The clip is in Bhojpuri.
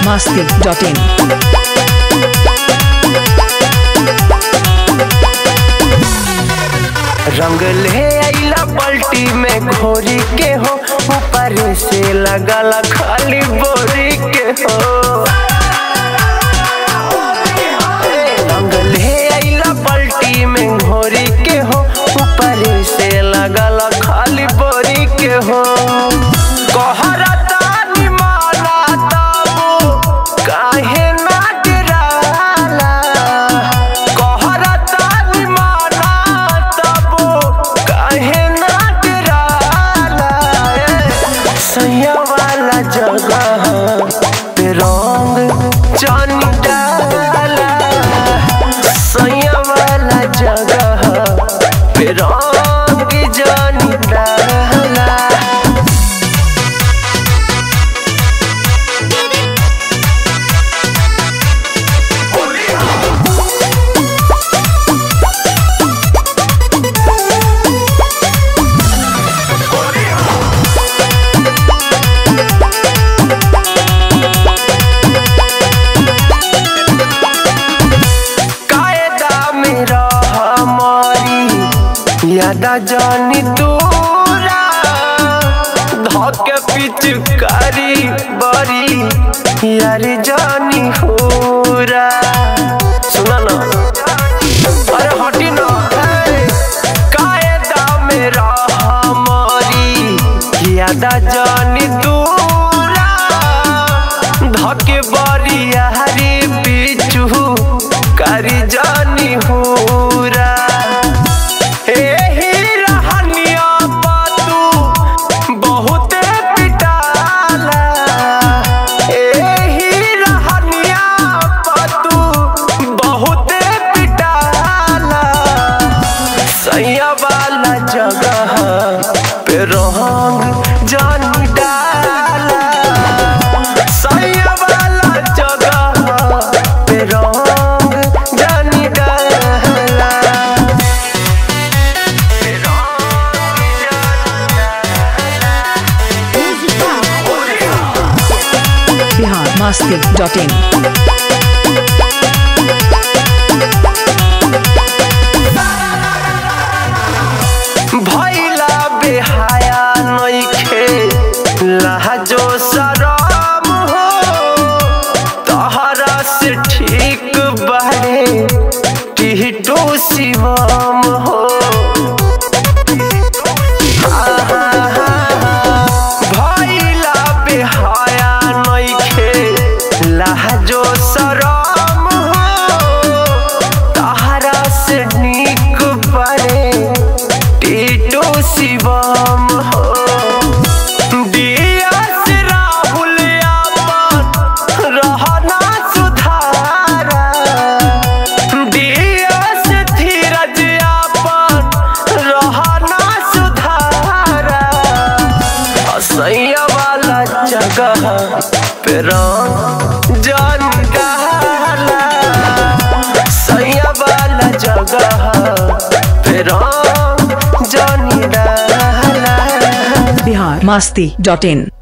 biharmasti.in रंग ले आइला पलटी में घोरी के हो, ऊपर से लगला खाली बोरी के हो। रंग ले आइला पलटी में घोरी के हो, ऊपर से लगला खाली बोरी के हो। सैया वाला जगह पे रंग जानी डाला, सैया वाला जगह पे रंग जानी डाला। यादा जानी दूरा धोके पिचकारी बड़ी यारी जानी होरा। सुना ना, अरे हटी ना, कायदा मेरा हमारी यादा जानी दूरा धोके बड़ी यारी पिचू कारी जानी होरा। सैया वाला जगह पे रंग जानी डाला, सैया वाला जगह पे रंग जानी डाला। biharmasti.in भैला बेहाया नइखे लहजो शरम हो, तहरा से ठीक बड़े टिहटू शिवम हो। भैला बेहाया नइखे लहजो शरम हो, तहरा से नीक बड़े टिटू शिवम हो। दियास राहुल आपन रहना सुधारा, दियास धीरज आपन रहना सुधारा। सैया वाला जगह पे रंग जानी डाला, सैया वाला जगह पे रंग जानी डाला। biharmasti.in